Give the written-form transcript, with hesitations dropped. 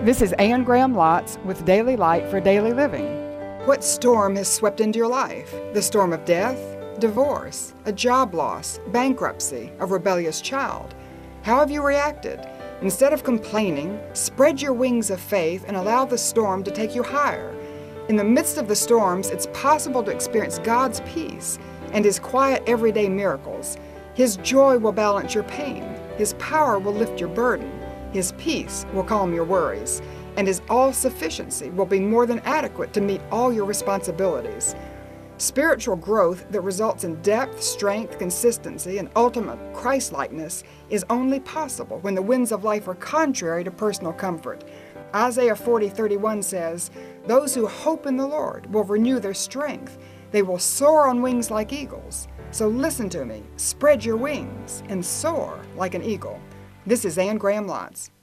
This is Anne Graham Lotz with Daily Light for Daily Living. What storm has swept into your life? The storm of death, divorce, a job loss, bankruptcy, a rebellious child. How have you reacted? Instead of complaining, spread your wings of faith and allow the storm to take you higher. In the midst of the storms, it's possible to experience God's peace and His quiet everyday miracles. His joy will balance your pain. His power will lift your burden. His peace will calm your worries. And His all-sufficiency will be more than adequate to meet all your responsibilities. Spiritual growth that results in depth, strength, consistency, and ultimate Christ-likeness is only possible when the winds of life are contrary to personal comfort. Isaiah 40:31 says, "Those who hope in the Lord will renew their strength. They will soar on wings like eagles." So listen to me, spread your wings, and soar like an eagle. This is Anne Graham Lotz.